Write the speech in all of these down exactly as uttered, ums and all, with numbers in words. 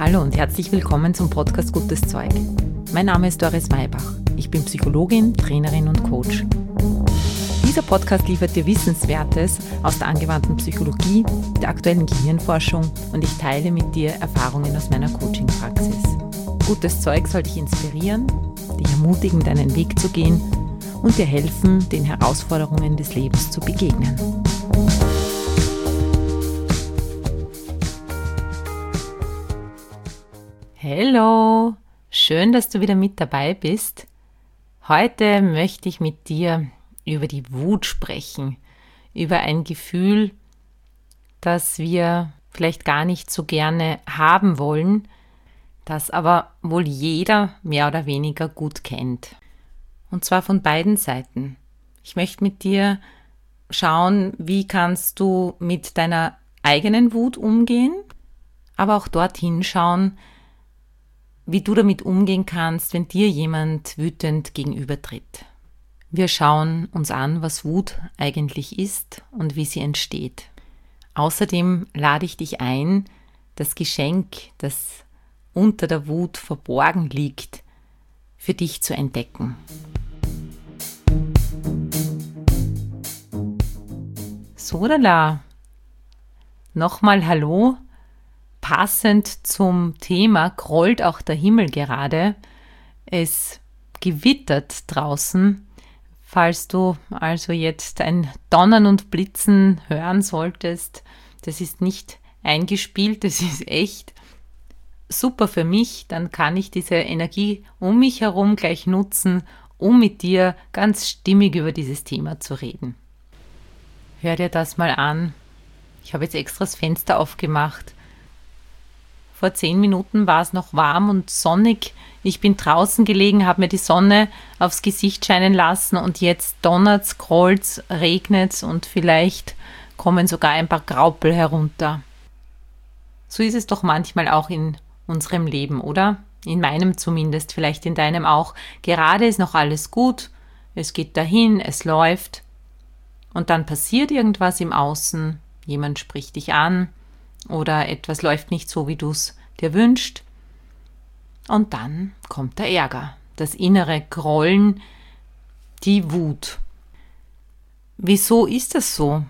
Hallo und herzlich willkommen zum Podcast Gutes Zeug. Mein Name ist Doris Maybach. Ich bin Psychologin, Trainerin und Coach. Dieser Podcast liefert dir Wissenswertes aus der angewandten Psychologie, der aktuellen Gehirnforschung und ich teile mit dir Erfahrungen aus meiner Coaching-Praxis. Gutes Zeug soll dich inspirieren, dich ermutigen, deinen Weg zu gehen und dir helfen, den Herausforderungen des Lebens zu begegnen. Hallo, schön, dass du wieder mit dabei bist. Heute möchte ich mit dir über die Wut sprechen, über ein Gefühl, das wir vielleicht gar nicht so gerne haben wollen, das aber wohl jeder mehr oder weniger gut kennt. Und zwar von beiden Seiten. Ich möchte mit dir schauen, wie kannst du mit deiner eigenen Wut umgehen, aber auch dorthin schauen, wie du damit umgehen kannst, wenn dir jemand wütend gegenübertritt. Wir schauen uns an, was Wut eigentlich ist und wie sie entsteht. Außerdem lade ich dich ein, das Geschenk, das unter der Wut verborgen liegt, für dich zu entdecken. So, lala. Nochmal Hallo. Passend zum Thema grollt auch der Himmel gerade. Es gewittert draußen. Falls du also jetzt ein Donnern und Blitzen hören solltest, das ist nicht eingespielt, das ist echt. Super für mich, dann kann ich diese Energie um mich herum gleich nutzen, um mit dir ganz stimmig über dieses Thema zu reden. Hör dir das mal an. Ich habe jetzt extra das Fenster aufgemacht. Vor zehn Minuten war es noch warm und sonnig. Ich bin draußen gelegen, habe mir die Sonne aufs Gesicht scheinen lassen und jetzt donnert's, grollt's, regnet's und vielleicht kommen sogar ein paar Graupel herunter. So ist es doch manchmal auch in unserem Leben, oder? In meinem zumindest, vielleicht in deinem auch. Gerade ist noch alles gut, es geht dahin, es läuft und dann passiert irgendwas im Außen, jemand spricht dich an, oder etwas läuft nicht so, wie du es dir wünschst. Und dann kommt der Ärger, das innere Grollen, die Wut. Wieso ist das so?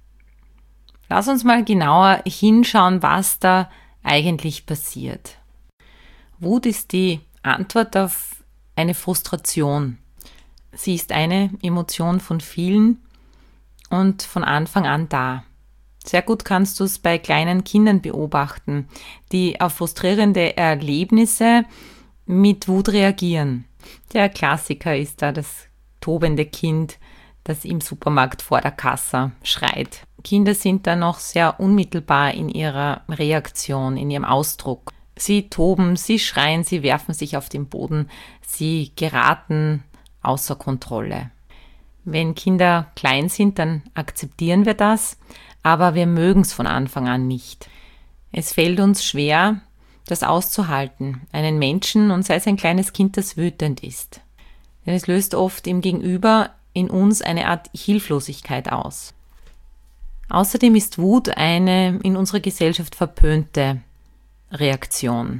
Lass uns mal genauer hinschauen, was da eigentlich passiert. Wut ist die Antwort auf eine Frustration. Sie ist eine Emotion von vielen und von Anfang an da. Sehr gut kannst du es bei kleinen Kindern beobachten, die auf frustrierende Erlebnisse mit Wut reagieren. Der Klassiker ist da das tobende Kind, das im Supermarkt vor der Kasse schreit. Kinder sind da noch sehr unmittelbar in ihrer Reaktion, in ihrem Ausdruck. Sie toben, sie schreien, sie werfen sich auf den Boden, sie geraten außer Kontrolle. Wenn Kinder klein sind, dann akzeptieren wir das, aber wir mögen es von Anfang an nicht. Es fällt uns schwer, das auszuhalten, einen Menschen und sei es ein kleines Kind, das wütend ist. Denn es löst oft im Gegenüber in uns eine Art Hilflosigkeit aus. Außerdem ist Wut eine in unserer Gesellschaft verpönte Reaktion.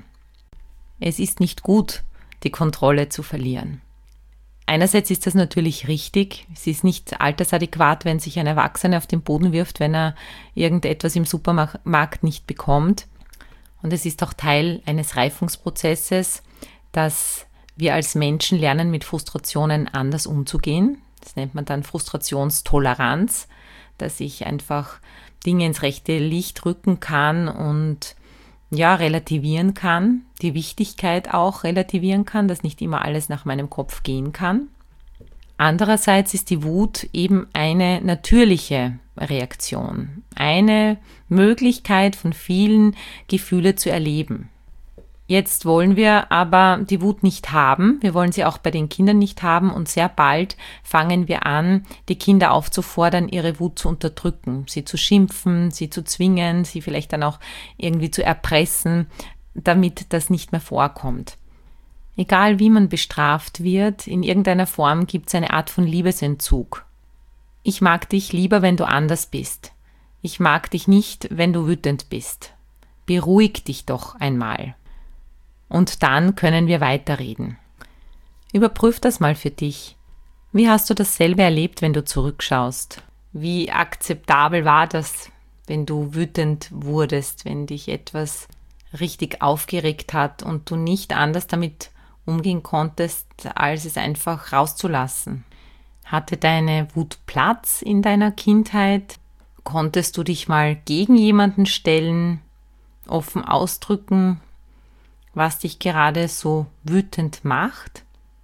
Es ist nicht gut, die Kontrolle zu verlieren. Einerseits ist das natürlich richtig. Es ist nicht altersadäquat, wenn sich ein Erwachsener auf den Boden wirft, wenn er irgendetwas im Supermarkt nicht bekommt. Und es ist auch Teil eines Reifungsprozesses, dass wir als Menschen lernen, mit Frustrationen anders umzugehen. Das nennt man dann Frustrationstoleranz, dass ich einfach Dinge ins rechte Licht rücken kann und ja, relativieren kann, die Wichtigkeit auch relativieren kann, dass nicht immer alles nach meinem Kopf gehen kann. Andererseits ist die Wut eben eine natürliche Reaktion, eine Möglichkeit von vielen, Gefühle zu erleben. Jetzt wollen wir aber die Wut nicht haben, wir wollen sie auch bei den Kindern nicht haben und sehr bald fangen wir an, die Kinder aufzufordern, ihre Wut zu unterdrücken, sie zu schimpfen, sie zu zwingen, sie vielleicht dann auch irgendwie zu erpressen, damit das nicht mehr vorkommt. Egal wie man bestraft wird, in irgendeiner Form gibt es eine Art von Liebesentzug. Ich mag dich lieber, wenn du anders bist. Ich mag dich nicht, wenn du wütend bist. Beruhig dich doch einmal. Und dann können wir weiterreden. Überprüf das mal für dich. Wie hast du dasselbe erlebt, wenn du zurückschaust? Wie akzeptabel war das, wenn du wütend wurdest, wenn dich etwas richtig aufgeregt hat und du nicht anders damit umgehen konntest, als es einfach rauszulassen? Hatte deine Wut Platz in deiner Kindheit? Konntest du dich mal gegen jemanden stellen, offen ausdrücken, was dich gerade so wütend macht?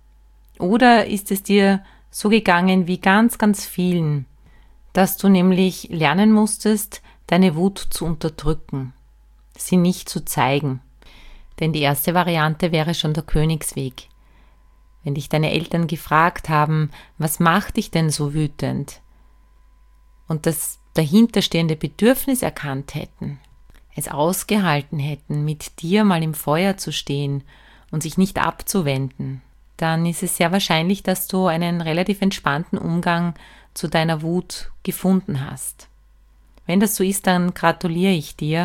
Oder ist es dir so gegangen wie ganz, ganz vielen, dass du nämlich lernen musstest, deine Wut zu unterdrücken, sie nicht zu zeigen? Denn die erste Variante wäre schon der Königsweg. Wenn dich deine Eltern gefragt haben, was macht dich denn so wütend? Und das dahinterstehende Bedürfnis erkannt hätten, es ausgehalten hätten, mit dir mal im Feuer zu stehen und sich nicht abzuwenden, dann ist es sehr wahrscheinlich, dass du einen relativ entspannten Umgang zu deiner Wut gefunden hast. Wenn das so ist, dann gratuliere ich dir.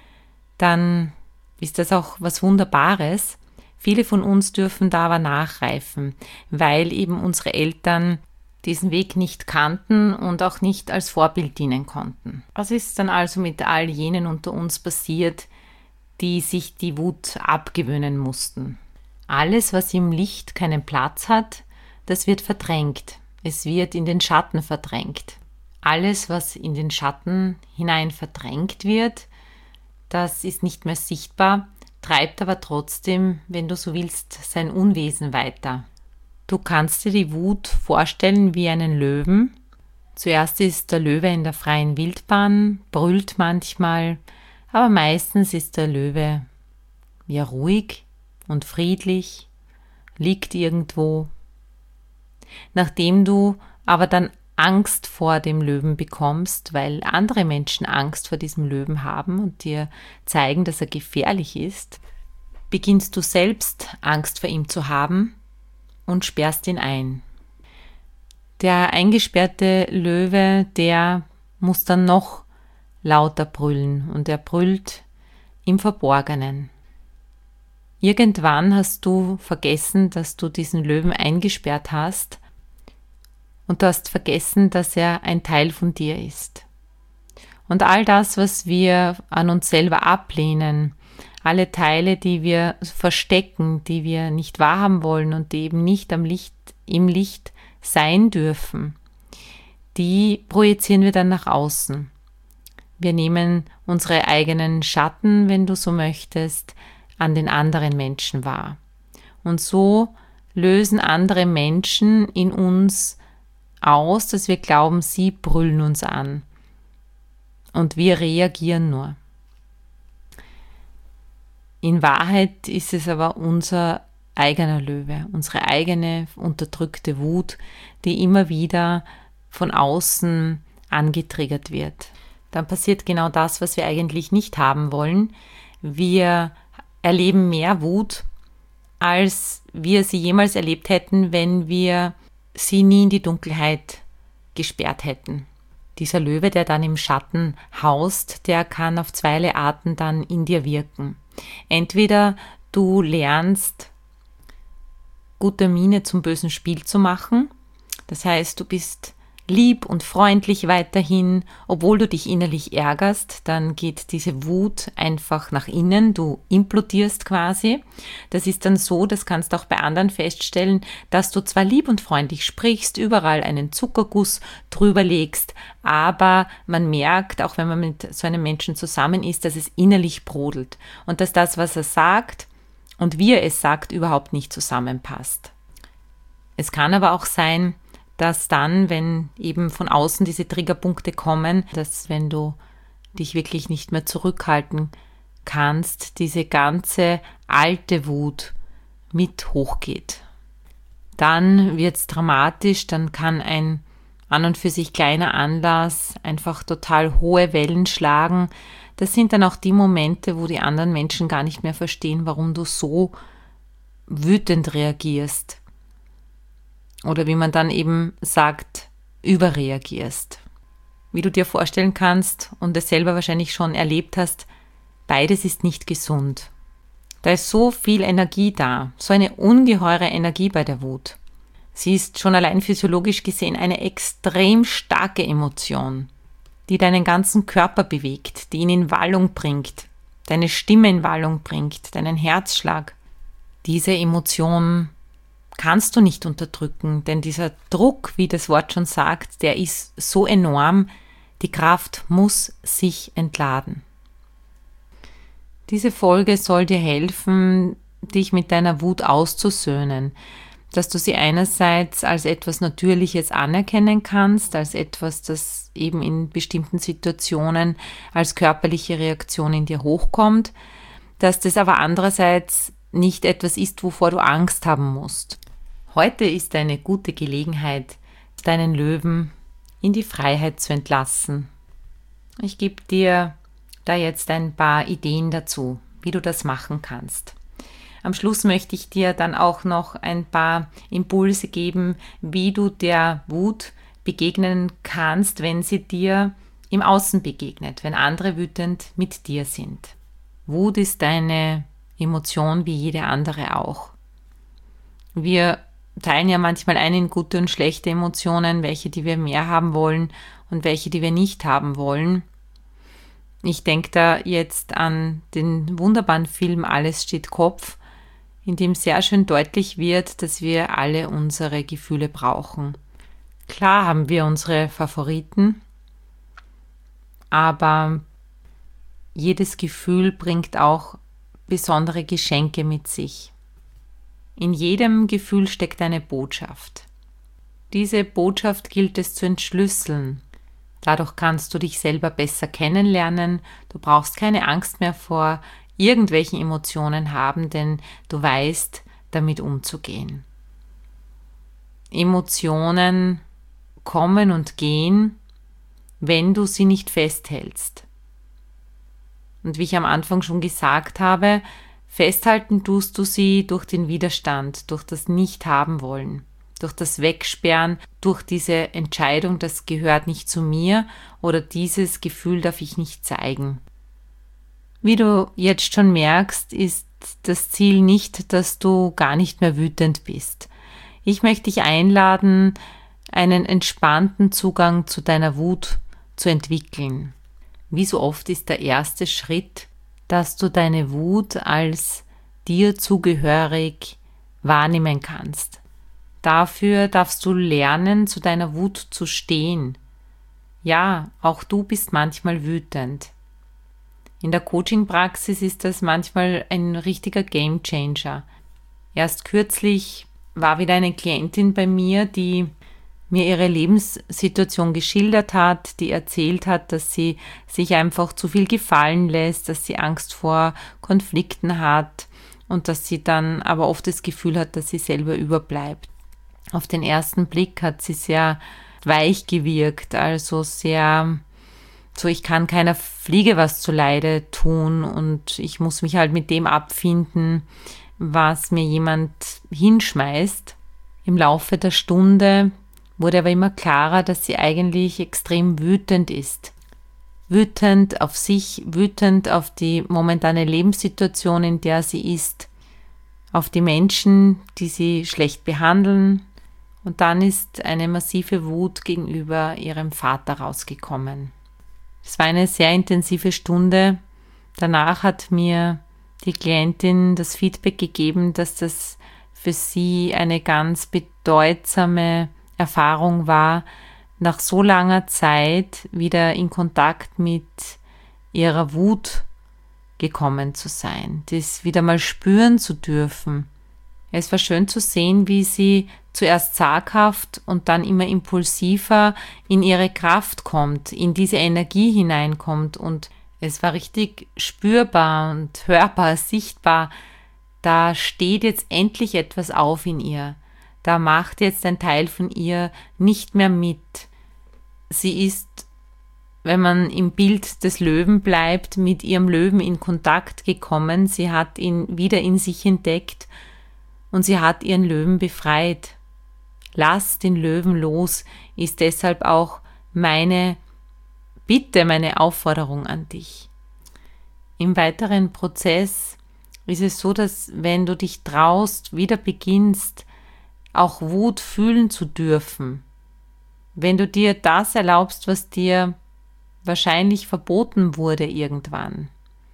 Dann ist das auch was Wunderbares. Viele von uns dürfen da aber nachreifen, weil eben unsere Eltern diesen Weg nicht kannten und auch nicht als Vorbild dienen konnten. Was ist dann also mit all jenen unter uns passiert, die sich die Wut abgewöhnen mussten? Alles, was im Licht keinen Platz hat, das wird verdrängt. Es wird in den Schatten verdrängt. Alles, was in den Schatten hinein verdrängt wird, das ist nicht mehr sichtbar, treibt aber trotzdem, wenn du so willst, sein Unwesen weiter. Du kannst dir die Wut vorstellen wie einen Löwen. Zuerst ist der Löwe in der freien Wildbahn, brüllt manchmal, aber meistens ist der Löwe ja ruhig und friedlich, liegt irgendwo. Nachdem du aber dann Angst vor dem Löwen bekommst, weil andere Menschen Angst vor diesem Löwen haben und dir zeigen, dass er gefährlich ist, beginnst du selbst Angst vor ihm zu haben und sperrst ihn ein. Der eingesperrte Löwe, der muss dann noch lauter brüllen und er brüllt im Verborgenen. Irgendwann hast du vergessen, dass du diesen Löwen eingesperrt hast und du hast vergessen, dass er ein Teil von dir ist. Und all das, was wir an uns selber ablehnen, alle Teile, die wir verstecken, die wir nicht wahrhaben wollen und die eben nicht am Licht, im Licht sein dürfen, die projizieren wir dann nach außen. Wir nehmen unsere eigenen Schatten, wenn du so möchtest, an den anderen Menschen wahr. Und so lösen andere Menschen in uns aus, dass wir glauben, sie brüllen uns an. Und wir reagieren nur. In Wahrheit ist es aber unser eigener Löwe, unsere eigene unterdrückte Wut, die immer wieder von außen angetriggert wird. Dann passiert genau das, was wir eigentlich nicht haben wollen. Wir erleben mehr Wut, als wir sie jemals erlebt hätten, wenn wir sie nie in die Dunkelheit gesperrt hätten. Dieser Löwe, der dann im Schatten haust, der kann auf zweierlei Arten dann in dir wirken. Entweder du lernst, gute Miene zum bösen Spiel zu machen, das heißt, du bist lieb und freundlich weiterhin, obwohl du dich innerlich ärgerst, dann geht diese Wut einfach nach innen, du implodierst quasi. Das ist dann so, das kannst du auch bei anderen feststellen, dass du zwar lieb und freundlich sprichst, überall einen Zuckerguss drüber legst, aber man merkt, auch wenn man mit so einem Menschen zusammen ist, dass es innerlich brodelt und dass das, was er sagt und wie er es sagt, überhaupt nicht zusammenpasst. Es kann aber auch sein, dass dann, wenn eben von außen diese Triggerpunkte kommen, dass wenn du dich wirklich nicht mehr zurückhalten kannst, diese ganze alte Wut mit hochgeht. Dann wird es dramatisch, dann kann ein an und für sich kleiner Anlass einfach total hohe Wellen schlagen. Das sind dann auch die Momente, wo die anderen Menschen gar nicht mehr verstehen, warum du so wütend reagierst. Oder wie man dann eben sagt, überreagierst. Wie du dir vorstellen kannst und es selber wahrscheinlich schon erlebt hast, beides ist nicht gesund. Da ist so viel Energie da, so eine ungeheure Energie bei der Wut. Sie ist schon allein physiologisch gesehen eine extrem starke Emotion, die deinen ganzen Körper bewegt, die ihn in Wallung bringt, deine Stimme in Wallung bringt, deinen Herzschlag. Diese Emotion kannst du nicht unterdrücken, denn dieser Druck, wie das Wort schon sagt, der ist so enorm, die Kraft muss sich entladen. Diese Folge soll dir helfen, dich mit deiner Wut auszusöhnen, dass du sie einerseits als etwas Natürliches anerkennen kannst, als etwas, das eben in bestimmten Situationen als körperliche Reaktion in dir hochkommt, dass das aber andererseits nicht etwas ist, wovor du Angst haben musst. Heute ist eine gute Gelegenheit, deinen Löwen in die Freiheit zu entlassen. Ich gebe dir da jetzt ein paar Ideen dazu, wie du das machen kannst. Am Schluss möchte ich dir dann auch noch ein paar Impulse geben, wie du der Wut begegnen kannst, wenn sie dir im Außen begegnet, wenn andere wütend mit dir sind. Wut ist eine Emotion wie jede andere auch. Wir teilen ja manchmal ein in gute und schlechte Emotionen, welche, die wir mehr haben wollen und welche, die wir nicht haben wollen. Ich denke da jetzt an den wunderbaren Film Alles steht Kopf, in dem sehr schön deutlich wird, dass wir alle unsere Gefühle brauchen. Klar haben wir unsere Favoriten, aber jedes Gefühl bringt auch besondere Geschenke mit sich. In jedem Gefühl steckt eine Botschaft. Diese Botschaft gilt es zu entschlüsseln. Dadurch kannst du dich selber besser kennenlernen. Du brauchst keine Angst mehr vor irgendwelchen Emotionen haben, denn du weißt, damit umzugehen. Emotionen kommen und gehen, wenn du sie nicht festhältst. Und wie ich am Anfang schon gesagt habe, festhalten tust du sie durch den Widerstand, durch das Nicht-Haben-Wollen, durch das Wegsperren, durch diese Entscheidung, das gehört nicht zu mir oder dieses Gefühl darf ich nicht zeigen. Wie du jetzt schon merkst, ist das Ziel nicht, dass du gar nicht mehr wütend bist. Ich möchte dich einladen, einen entspannten Zugang zu deiner Wut zu entwickeln. Wie so oft ist der erste Schritt, dass du deine Wut als dir zugehörig wahrnehmen kannst. Dafür darfst du lernen, zu deiner Wut zu stehen. Ja, auch du bist manchmal wütend. In der Coaching-Praxis ist das manchmal ein richtiger Gamechanger. Erst kürzlich war wieder eine Klientin bei mir, die mir ihre Lebenssituation geschildert hat, die erzählt hat, dass sie sich einfach zu viel gefallen lässt, dass sie Angst vor Konflikten hat und dass sie dann aber oft das Gefühl hat, dass sie selber überbleibt. Auf den ersten Blick hat sie sehr weich gewirkt, also sehr so, ich kann keiner Fliege was zuleide tun und ich muss mich halt mit dem abfinden, was mir jemand hinschmeißt. Im Laufe der Stunde wurde aber immer klarer, dass sie eigentlich extrem wütend ist. Wütend auf sich, wütend auf die momentane Lebenssituation, in der sie ist, auf die Menschen, die sie schlecht behandeln. Und dann ist eine massive Wut gegenüber ihrem Vater rausgekommen. Es war eine sehr intensive Stunde. Danach hat mir die Klientin das Feedback gegeben, dass das für sie eine ganz bedeutsame Erfahrung war, nach so langer Zeit wieder in Kontakt mit ihrer Wut gekommen zu sein, das wieder mal spüren zu dürfen. Es war schön zu sehen, wie sie zuerst zaghaft und dann immer impulsiver in ihre Kraft kommt, in diese Energie hineinkommt und es war richtig spürbar und hörbar, sichtbar. Da steht jetzt endlich etwas auf in ihr. Da macht jetzt ein Teil von ihr nicht mehr mit. Sie ist, wenn man im Bild des Löwen bleibt, mit ihrem Löwen in Kontakt gekommen. Sie hat ihn wieder in sich entdeckt und sie hat ihren Löwen befreit. Lass den Löwen los, ist deshalb auch meine Bitte, meine Aufforderung an dich. Im weiteren Prozess ist es so, dass wenn du dich traust, wieder beginnst, auch Wut fühlen zu dürfen, wenn du dir das erlaubst, was dir wahrscheinlich verboten wurde irgendwann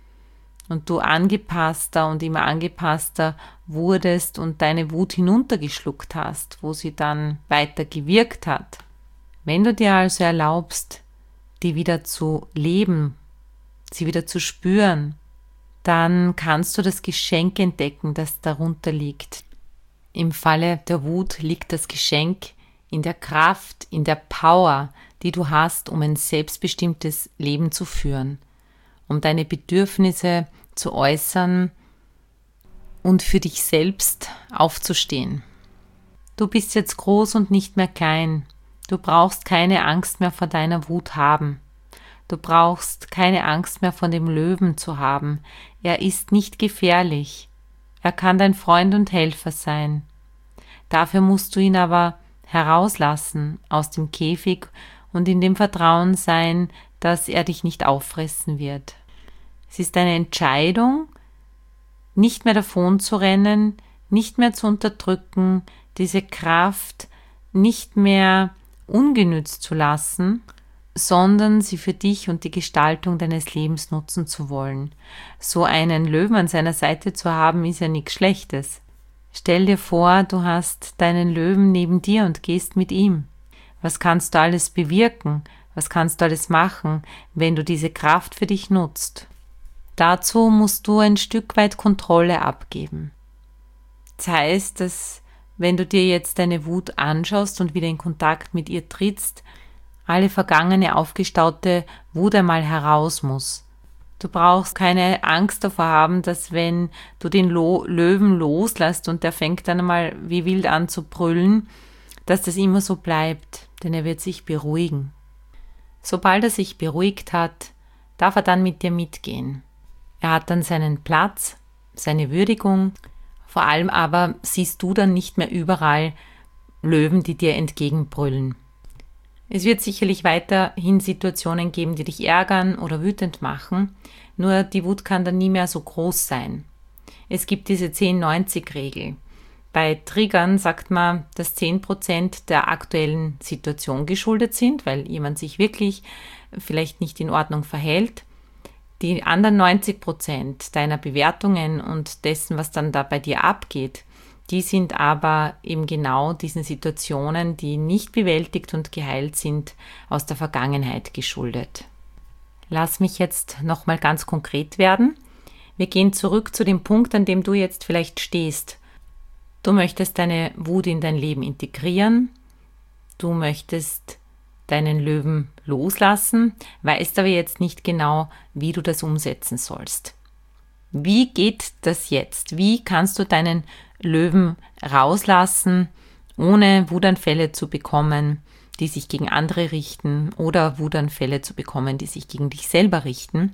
und du angepasster und immer angepasster wurdest und deine Wut hinuntergeschluckt hast, wo sie dann weiter gewirkt hat. Wenn du dir also erlaubst, die wieder zu leben, sie wieder zu spüren, dann kannst du das Geschenk entdecken, das darunter liegt. Im Falle der Wut liegt das Geschenk in der Kraft, in der Power, die du hast, um ein selbstbestimmtes Leben zu führen, um deine Bedürfnisse zu äußern und für dich selbst aufzustehen. Du bist jetzt groß und nicht mehr klein. Du brauchst keine Angst mehr vor deiner Wut haben. Du brauchst keine Angst mehr vor dem Löwen zu haben. Er ist nicht gefährlich. Er kann dein Freund und Helfer sein. Dafür musst du ihn aber herauslassen aus dem Käfig und in dem Vertrauen sein, dass er dich nicht auffressen wird. Es ist eine Entscheidung, nicht mehr davon zu rennen, nicht mehr zu unterdrücken, diese Kraft nicht mehr ungenützt zu lassen, sondern sie für dich und die Gestaltung deines Lebens nutzen zu wollen. So einen Löwen an seiner Seite zu haben, ist ja nichts Schlechtes. Stell dir vor, du hast deinen Löwen neben dir und gehst mit ihm. Was kannst du alles bewirken? Was kannst du alles machen, wenn du diese Kraft für dich nutzt? Dazu musst du ein Stück weit Kontrolle abgeben. Das heißt, dass wenn du dir jetzt deine Wut anschaust und wieder in Kontakt mit ihr trittst, alle vergangene aufgestaute Wut einmal heraus muss. Du brauchst keine Angst davor haben, dass wenn du den Lo- Löwen loslässt und der fängt dann einmal wie wild an zu brüllen, dass das immer so bleibt, denn er wird sich beruhigen. Sobald er sich beruhigt hat, darf er dann mit dir mitgehen. Er hat dann seinen Platz, seine Würdigung. Vor allem aber siehst du dann nicht mehr überall Löwen, die dir entgegenbrüllen. Es wird sicherlich weiterhin Situationen geben, die dich ärgern oder wütend machen, nur die Wut kann dann nie mehr so groß sein. Es gibt diese zehn neunzig Regel. Bei Triggern sagt man, dass zehn Prozent der aktuellen Situation geschuldet sind, weil jemand sich wirklich vielleicht nicht in Ordnung verhält. Die anderen neunzig Prozent deiner Bewertungen und dessen, was dann da bei dir abgeht, die sind aber eben genau diesen Situationen, die nicht bewältigt und geheilt sind, aus der Vergangenheit geschuldet. Lass mich jetzt nochmal ganz konkret werden. Wir gehen zurück zu dem Punkt, an dem du jetzt vielleicht stehst. Du möchtest deine Wut in dein Leben integrieren. Du möchtest deinen Löwen loslassen, weißt aber jetzt nicht genau, wie du das umsetzen sollst. Wie geht das jetzt? Wie kannst du deinen Löwen rauslassen, ohne Wutanfälle zu bekommen, die sich gegen andere richten oder Wutanfälle zu bekommen, die sich gegen dich selber richten?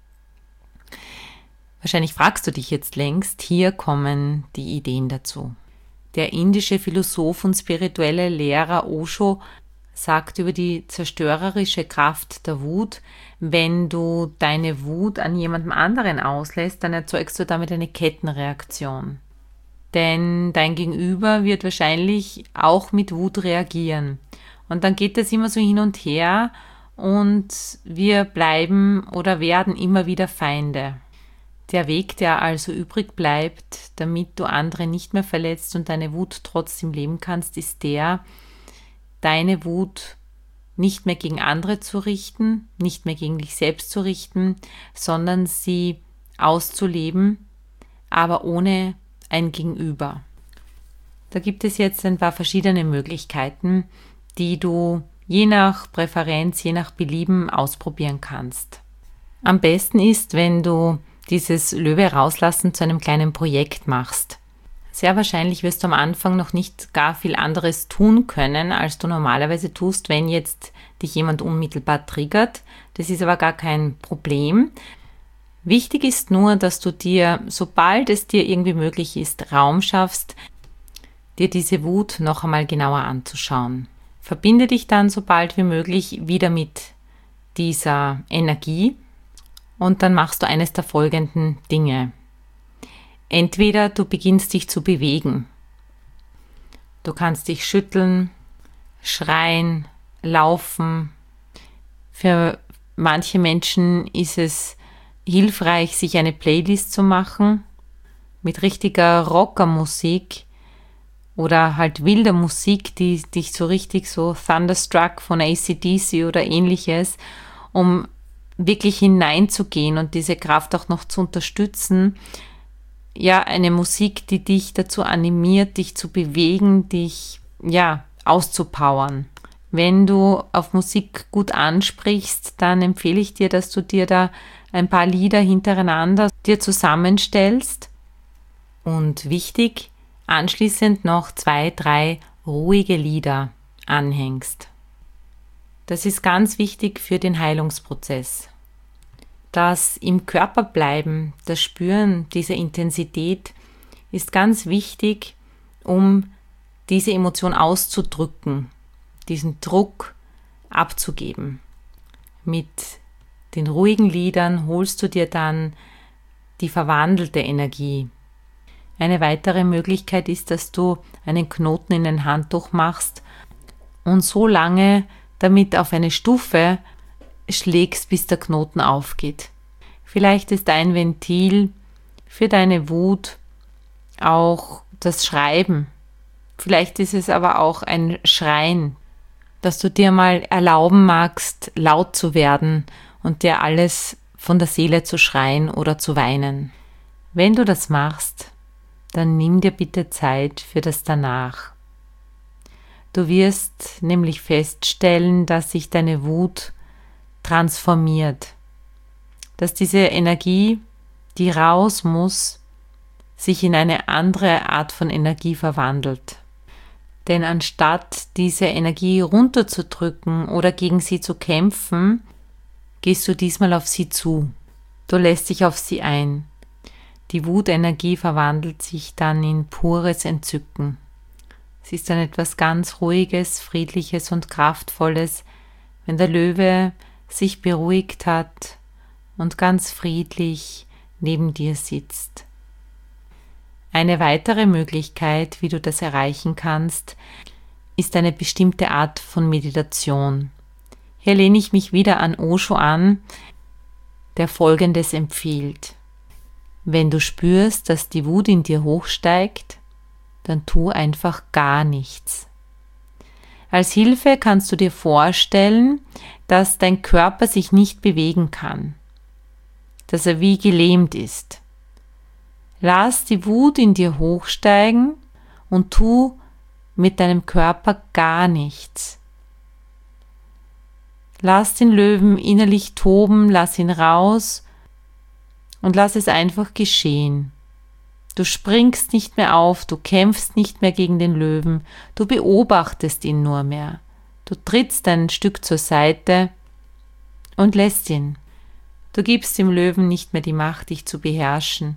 Wahrscheinlich fragst du dich jetzt längst, hier kommen die Ideen dazu. Der indische Philosoph und spirituelle Lehrer Osho sagt über die zerstörerische Kraft der Wut, wenn du deine Wut an jemandem anderen auslässt, dann erzeugst du damit eine Kettenreaktion. Denn dein Gegenüber wird wahrscheinlich auch mit Wut reagieren. Und dann geht das immer so hin und her und wir bleiben oder werden immer wieder Feinde. Der Weg, der also übrig bleibt, damit du andere nicht mehr verletzt und deine Wut trotzdem leben kannst, ist der, deine Wut nicht mehr gegen andere zu richten, nicht mehr gegen dich selbst zu richten, sondern sie auszuleben, aber ohne ein Gegenüber. Da gibt es jetzt ein paar verschiedene Möglichkeiten, die du je nach Präferenz, je nach Belieben ausprobieren kannst. Am besten ist, wenn du dieses Löwe rauslassen zu einem kleinen Projekt machst. Sehr wahrscheinlich wirst du am Anfang noch nicht gar viel anderes tun können, als du normalerweise tust, wenn jetzt dich jemand unmittelbar triggert. Das ist aber gar kein Problem. Wichtig ist nur, dass du dir, sobald es dir irgendwie möglich ist, Raum schaffst, dir diese Wut noch einmal genauer anzuschauen. Verbinde dich dann so bald wie möglich wieder mit dieser Energie und dann machst du eines der folgenden Dinge. Entweder du beginnst dich zu bewegen. Du kannst dich schütteln, schreien, laufen. Für manche Menschen ist es hilfreich, sich eine Playlist zu machen mit richtiger Rockermusik oder halt wilder Musik, die dich so richtig so Thunderstruck von A C D C oder ähnliches, um wirklich hineinzugehen und diese Kraft auch noch zu unterstützen. Ja, eine Musik, die dich dazu animiert, dich zu bewegen, dich, ja, auszupowern. Wenn du auf Musik gut ansprichst, dann empfehle ich dir, dass du dir da ein paar Lieder hintereinander dir zusammenstellst und wichtig, anschließend noch zwei, drei ruhige Lieder anhängst. Das ist ganz wichtig für den Heilungsprozess. Das im Körper bleiben, das Spüren dieser Intensität ist ganz wichtig, um diese Emotion auszudrücken, diesen Druck abzugeben. Mit den ruhigen Liedern holst du dir dann die verwandelte Energie. Eine weitere Möglichkeit ist, dass du einen Knoten in ein Handtuch machst und so lange damit auf eine Stufe schlägst, bis der Knoten aufgeht. Vielleicht ist ein Ventil für deine Wut auch das Schreiben. Vielleicht ist es aber auch ein Schreien, dass du dir mal erlauben magst, laut zu werden und dir alles von der Seele zu schreien oder zu weinen. Wenn du das machst, dann nimm dir bitte Zeit für das danach. Du wirst nämlich feststellen, dass sich deine Wut transformiert, dass diese Energie, die raus muss, sich in eine andere Art von Energie verwandelt. Denn anstatt diese Energie runterzudrücken oder gegen sie zu kämpfen, gehst du diesmal auf sie zu. Du lässt dich auf sie ein. Die Wutenergie verwandelt sich dann in pures Entzücken. Es ist dann etwas ganz Ruhiges, Friedliches und Kraftvolles, wenn der Löwe sich beruhigt hat und ganz friedlich neben dir sitzt. Eine weitere Möglichkeit, wie du das erreichen kannst, ist eine bestimmte Art von Meditation. Hier lehne ich mich wieder an Osho an, der Folgendes empfiehlt. Wenn du spürst, dass die Wut in dir hochsteigt, dann tu einfach gar nichts. Als Hilfe kannst du dir vorstellen, dass dein Körper sich nicht bewegen kann, dass er wie gelähmt ist. Lass die Wut in dir hochsteigen und tu mit deinem Körper gar nichts. Lass den Löwen innerlich toben, lass ihn raus und lass es einfach geschehen. Du springst nicht mehr auf, du kämpfst nicht mehr gegen den Löwen, du beobachtest ihn nur mehr. Du trittst ein Stück zur Seite und lässt ihn. Du gibst dem Löwen nicht mehr die Macht, dich zu beherrschen.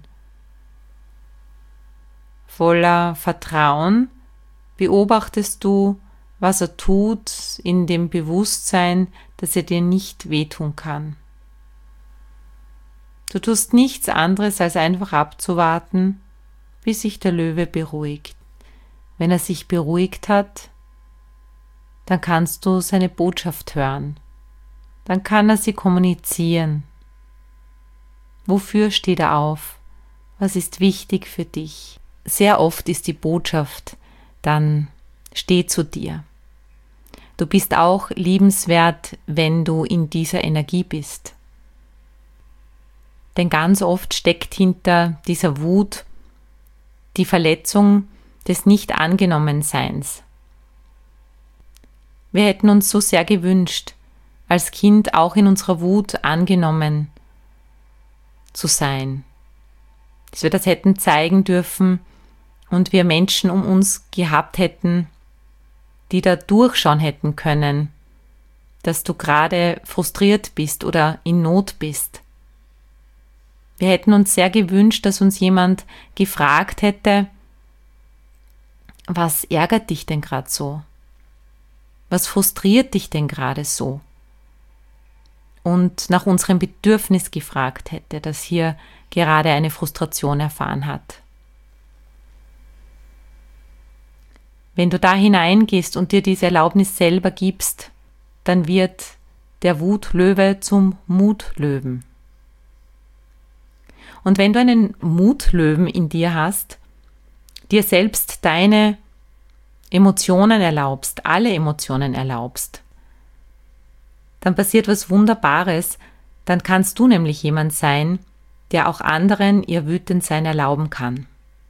Voller Vertrauen beobachtest du, was er tut, in dem Bewusstsein, dass er dir nicht wehtun kann. Du tust nichts anderes, als einfach abzuwarten, bis sich der Löwe beruhigt. Wenn er sich beruhigt hat, dann kannst du seine Botschaft hören. Dann kann er sie kommunizieren. Wofür steht er auf? Was ist wichtig für dich? Sehr oft ist die Botschaft dann: steh zu dir. Du bist auch liebenswert, wenn du in dieser Energie bist. Denn ganz oft steckt hinter dieser Wut die Verletzung des Nicht-Angenommen-Seins. Wir hätten uns so sehr gewünscht, als Kind auch in unserer Wut angenommen zu sein. Dass wir das hätten zeigen dürfen und wir Menschen um uns gehabt hätten, die da durchschauen hätten können, dass du gerade frustriert bist oder in Not bist. Wir hätten uns sehr gewünscht, dass uns jemand gefragt hätte: Was ärgert dich denn gerade so? Was frustriert dich denn gerade so? und nach unserem Bedürfnis gefragt hätte, das hier gerade eine Frustration erfahren hat. Wenn du da hineingehst und dir diese Erlaubnis selber gibst, dann wird der Wutlöwe zum Mutlöwen. Und wenn du einen Mutlöwen in dir hast, dir selbst deine Emotionen erlaubst, alle Emotionen erlaubst, dann passiert was Wunderbares, dann kannst du nämlich jemand sein, der auch anderen ihr Wütendsein erlauben kann.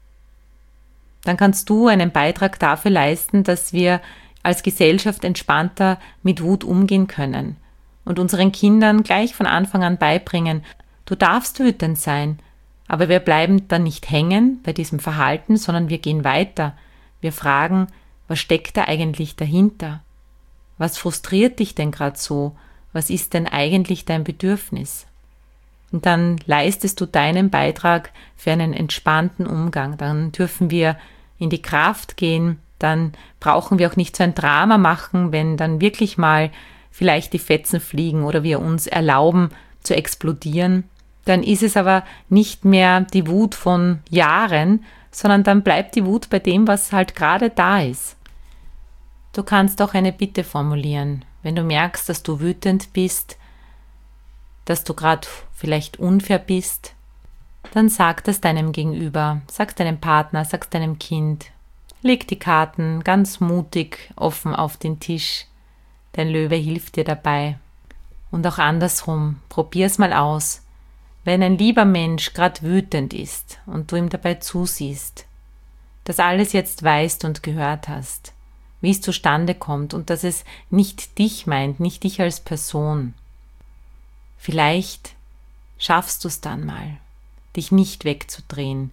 Dann kannst du einen Beitrag dafür leisten, dass wir als Gesellschaft entspannter mit Wut umgehen können und unseren Kindern gleich von Anfang an beibringen, du darfst wütend sein, aber wir bleiben dann nicht hängen bei diesem Verhalten, sondern wir gehen weiter. Wir fragen, was steckt da eigentlich dahinter? Was frustriert dich denn gerade so? Was ist denn eigentlich dein Bedürfnis? Und dann leistest du deinen Beitrag für einen entspannten Umgang. Dann dürfen wir in die Kraft gehen. Dann brauchen wir auch nicht so ein Drama machen, wenn dann wirklich mal vielleicht die Fetzen fliegen oder wir uns erlauben zu explodieren. Dann ist es aber nicht mehr die Wut von Jahren, sondern dann bleibt die Wut bei dem, was halt gerade da ist. Du kannst auch eine Bitte formulieren, wenn du merkst, dass du wütend bist, dass du gerade vielleicht unfair bist, dann sag das deinem Gegenüber, sag deinem Partner, sag deinem Kind. Leg die Karten ganz mutig offen auf den Tisch. Dein Löwe hilft dir dabei. Und auch andersrum, probier's mal aus. Wenn ein lieber Mensch gerade wütend ist und du ihm dabei zusiehst, dass alles jetzt weißt und gehört hast, wie es zustande kommt und dass es nicht dich meint, nicht dich als Person. Vielleicht schaffst du es dann mal, dich nicht wegzudrehen,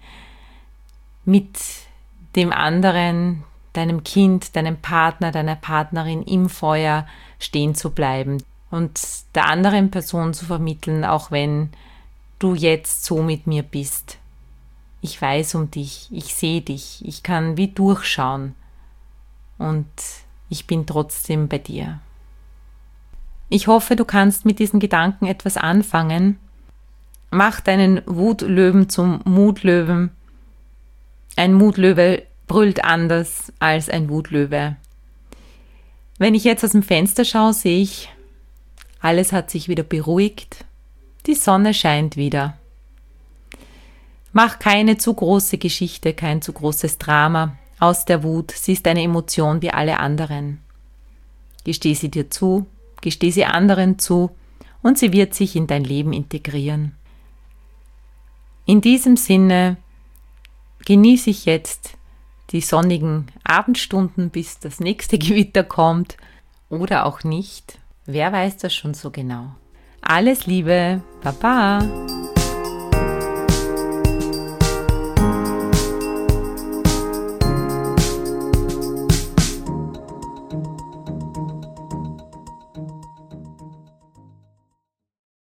mit dem anderen, deinem Kind, deinem Partner, deiner Partnerin im Feuer stehen zu bleiben und der anderen Person zu vermitteln, auch wenn du jetzt so mit mir bist. Ich weiß um dich, ich sehe dich, ich kann wie durchschauen und ich bin trotzdem bei dir. Ich hoffe, du kannst mit diesen Gedanken etwas anfangen. Mach deinen Wutlöwen zum Mutlöwen. Ein Mutlöwe brüllt anders als ein Wutlöwe. Wenn ich jetzt aus dem Fenster schaue, sehe ich, alles hat sich wieder beruhigt. Die Sonne scheint wieder. Mach keine zu große Geschichte, kein zu großes Drama aus der Wut. Sie ist eine Emotion wie alle anderen. Gesteh sie dir zu, gesteh sie anderen zu und sie wird sich in dein Leben integrieren. In diesem Sinne genieße ich jetzt die sonnigen Abendstunden, bis das nächste Gewitter kommt oder auch nicht. Wer weiß das schon so genau? Alles Liebe, Baba!